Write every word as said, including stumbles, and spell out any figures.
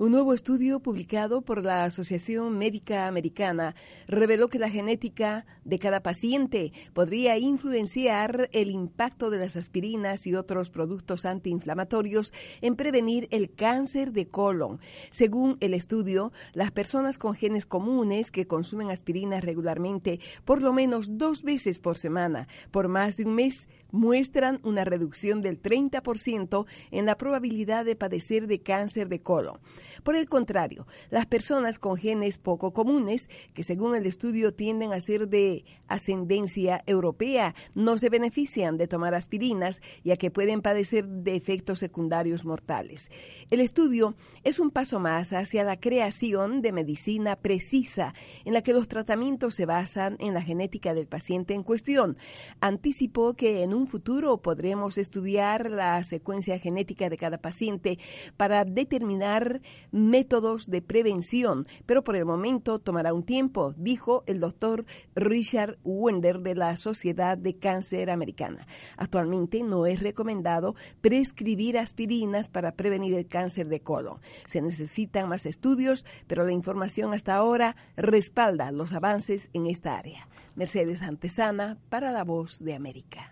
Un nuevo estudio publicado por la Asociación Médica Americana reveló que la genética de cada paciente podría influenciar el impacto de las aspirinas y otros productos antiinflamatorios en prevenir el cáncer de colon. Según el estudio, las personas con genes comunes que consumen aspirinas regularmente por lo menos dos veces por semana por más de un mes muestran una reducción del treinta por ciento en la probabilidad de padecer de cáncer de colon. Por el contrario, las personas con genes poco comunes, que según el estudio tienden a ser de ascendencia europea, no se benefician de tomar aspirinas, ya que pueden padecer de efectos secundarios mortales. El estudio es un paso más hacia la creación de medicina precisa, en la que los tratamientos se basan en la genética del paciente en cuestión. Anticipó que en un futuro podremos estudiar la secuencia genética de cada paciente para determinar métodos de prevención, pero por el momento tomará un tiempo, dijo el doctor Richard Wender de la Sociedad de Cáncer Americana. Actualmente no es recomendado prescribir aspirinas para prevenir el cáncer de colon. Se necesitan más estudios, pero la información hasta ahora respalda los avances en esta área. Mercedes Antesana para La Voz de América.